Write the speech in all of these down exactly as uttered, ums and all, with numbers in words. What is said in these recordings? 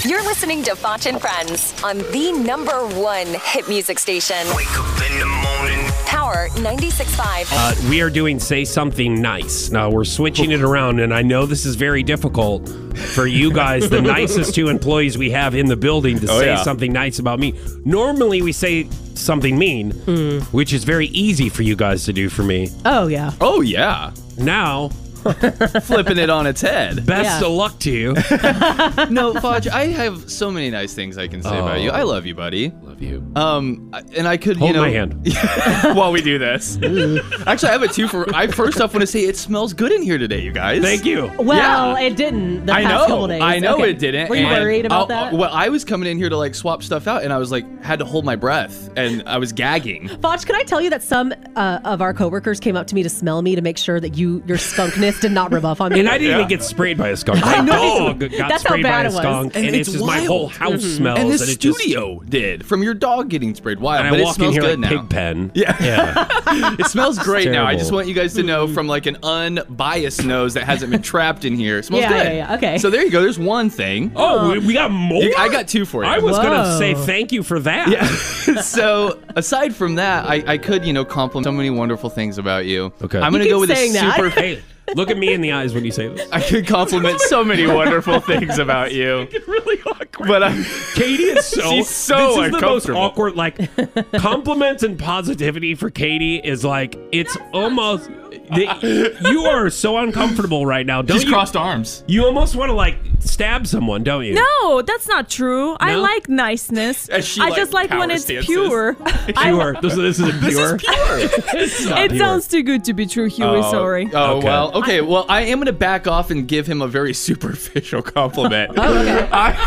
You're listening to Foch and Friends on the number one hit music station. Wake up in the morning. Power ninety-six point five. Uh, we are doing Say Something Nice. Now, we're switching it around, and I know this is very difficult for you guys, the nicest two employees we have in the building, to oh, say yeah. something nice about me. Normally, we say something mean, mm. which is very easy for you guys to do for me. Oh, yeah. Oh, yeah. Now... Flipping it on its head. Best Yeah. of luck to you. No, Fudge, I have so many nice things I can say Oh. about you. I love you, buddy. Love you. Um, and I could, Hold you know, my hand. while we do this. Actually, I have a two for. I first off want to say it smells good in here today, you guys. Thank you. Well, Yeah. it didn't the I past know. couple days. I know Okay. it didn't. Were you and worried about I'll- that? Well, I was coming in here to like swap stuff out, and I was like had to hold my breath, and I was gagging. Foch, can I tell you that some uh, of our coworkers came up to me to smell me to make sure that you your skunkness did not rub off on me? And I didn't Yeah. even get sprayed by a skunk. I My know. dog got That's how sprayed by bad a it was. skunk, and, And it's it's just my whole wild. house smells. And the and it just- studio did from your dog getting sprayed. Wild, And but I it walk in smells here good like now. Pigpen. Yeah. Yeah. It smells great now. I just terrible. want you guys to know from like an unbiased nose that hasn't been trapped in here. It smells Yeah, good. yeah, yeah. Okay. So there you go. There's one thing. Oh, we, we got more? You- I got two for you. I was going to Whoa. say thank you for that. Yeah. So aside from that, I, I could, you know, compliment so many wonderful things about you. Okay. I'm You gonna keep go with a saying that. super. Hey, look at me in the eyes when you say this. I could compliment so many wonderful things about you. It's really awkward. But I, Katie is so. She's so This is the most uncomfortable. awkward. Like, compliments and positivity for Katie is like, it's almost. The, you are so uncomfortable right now. Don't she's you? crossed arms. You almost want to like stab someone, don't you? No, that's not true. I No? like niceness. As she, I like, just like when power it's stances. pure. Pure. This, this isn't This pure. is pure. It's not It pure. sounds too good to be true, Huey. Oh, Sorry. Oh, Okay. well, okay. Well, I am going to back off and give him a very superficial compliment. Oh, okay.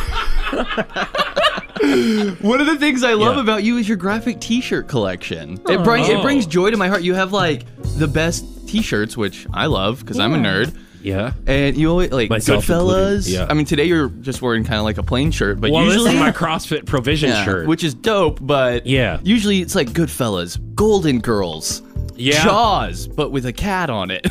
I- One of the things I love Yeah. about you is your graphic T-shirt collection. It, bring, it Oh. brings joy to my heart. You have like the best T-shirts, which I love because I'm a Yeah. nerd. Yeah. And you always like Myself Goodfellas. included, yeah. I mean, today you're just wearing kind of like a plain shirt, but Well, usually this is my CrossFit Provision Yeah, shirt. which is dope. But Yeah. usually it's like Goodfellas, Golden Girls, Yeah. Jaws, but with a cat on it.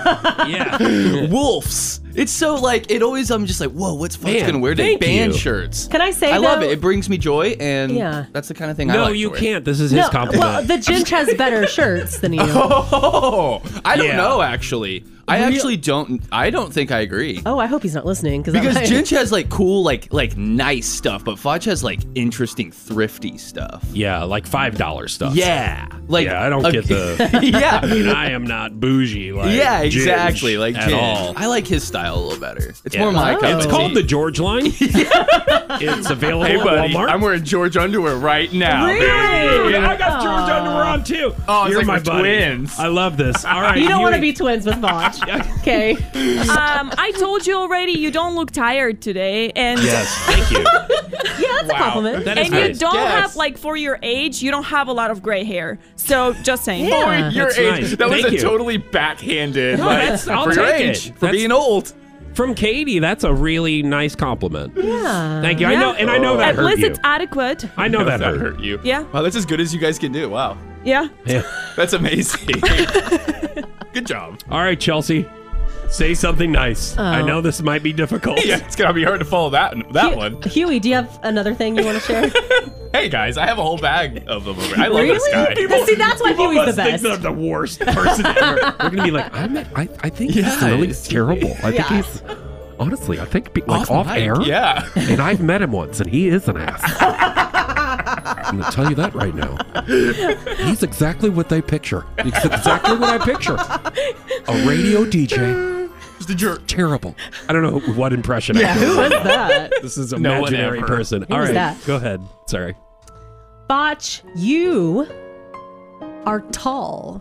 yeah. Wolves. It's so like it always. I'm just like, whoa, what's Fox Man, gonna wear today? thank Band you. shirts. Can I say, I love though- it. It brings me joy, and Yeah. that's the kind of thing I No, like. to you wear. can't. This is his No, compliment. well, the Ginch has better shirts than you. Oh, I don't Yeah. know actually. I actually don't. I don't think I agree. Oh, I hope he's not listening because Because I, Ginch has like cool, like like nice stuff, but Foch has like interesting, thrifty stuff. yeah, like five dollar stuff. Yeah, like Yeah, I don't a- get the. yeah, I mean, I am not bougie like. yeah, Ginge exactly. Like at Ginch. all. I like his style a little better. It's Yeah. more my Oh. cup It's of called tea. the George line. It's available Hey, at buddy, Walmart. I'm wearing George underwear right now. Really? Yeah, I got George underwear on too. Oh, it's You're like my we're buddy. twins. I love this. All right, you don't want to Huey. be twins with Foch. Okay. Um, I told you already. You don't look tired today, and Yes, thank you. Yeah, that's a compliment. That is and you nice. don't Yes. have like for your age, you don't have a lot of gray hair. So just saying. Yeah. Your That's age. nice. That was Thank a you. totally backhanded. No, like, that's- I'll for your take age, it. for That's- being old. From Katie, that's a really nice compliment. Yeah. Thank you. I Yeah. know, and I know that At hurt least you. it's adequate. I know that that hurt. hurt you. Yeah. Wow, that's as good as you guys can do. Wow, Yeah. Yeah. that's amazing. Good job. All right, Chelsea. Say something nice. I know this might be difficult. Yeah, it's gonna be hard to follow that that Hu- one. Huey, do you have another thing you want to share? Hey guys, I have a whole bag of them over. I love Really? this guy. See, that's why People Huey's the must think best. they're the worst person ever. They're gonna be like, I'm, I, I think he's Yeah, really it's- terrible. I think Yeah. he's honestly, I think be, like Off off, mic, air. yeah. And I've met him once, and he is an ass. I'm gonna tell you that right now. He's exactly what they picture. He's exactly what I picture. A radio D J. Just a jerk. Terrible. I don't know what impression. Yeah, I who was that? This is No one imaginary ever. person. All was right, that? go ahead. Sorry. Foch, you are tall.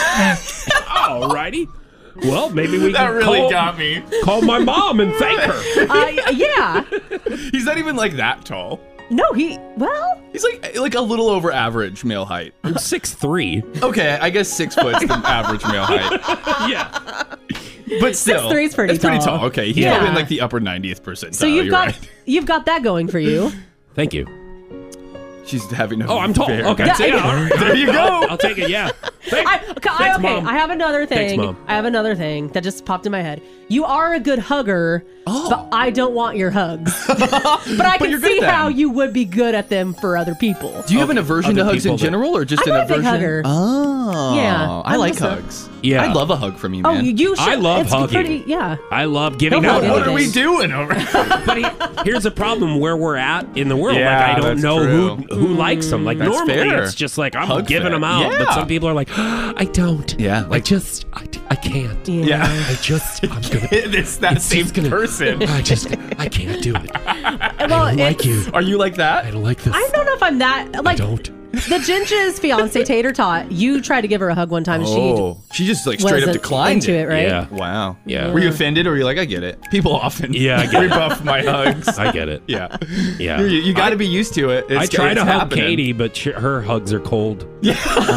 Alrighty. Well, maybe we That can really call, got me. call my mom and thank her. Uh, yeah. He's not even like that tall. No, he, well, He's like like a little over average male height. I'm six three. Okay, I guess six foot's the average male height. Yeah. But still, three is pretty it's pretty tall. tall. Okay, he's Yeah. probably in like the upper ninetieth percentile. so you've You're got right. you've got that going for you. Thank you. She's having a Oh, I'm tall. very- Okay. Yeah, So, yeah, I- all right. There you go. I'll, I'll take it. Yeah. Thank- I, okay, I, thanks, okay, Mom. I have another thing. Thanks, Mom. I have another thing that just popped in my head. You are a good hugger, Oh. but I don't want your hugs. but I But can you're good see at them. how you would be good at them for other people. Do you have an aversion to other hugs in people that- general, or just I'm an not a big aversion? hugger. Oh, Yeah, I I'm like just a- hugs. Yeah. I love a hug from you, Oh, man. you, you should. I love it's hugging. Pretty, yeah. I love giving Don't out hug what are we anything. doing over? But he, here's the problem where we're at in the world. Yeah, like I don't that's know true. who who likes them. Like That's normally fair. it's just like I'm Hug giving fit. them out, but Yeah. some people are like, I don't. Yeah, I like- just I, I can't. Yeah. I just I'm gonna. it's that It's same just gonna- person. I just I can't do it. Well, I don't like it's- you. Are you like that? I don't like this. I don't know if I'm that. I Like, don't. the Ginger's fiance, Tater Tot, you tried to give her a hug one time. Oh, she just like She straight up wasn't declined into it, right? Yeah. Wow. Yeah. Were you offended, or were you like, I get it? People often Yeah, I get it. rebuff my hugs. I get it. Yeah. Yeah. You, you got to be used to it. It's, I try it's to hug happening. Katie, but sh- her hugs are cold. Is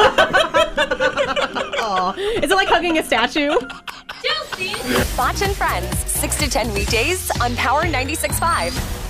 it like hugging a statue? Foch and Friends, six to ten weekdays on Power ninety-six point five.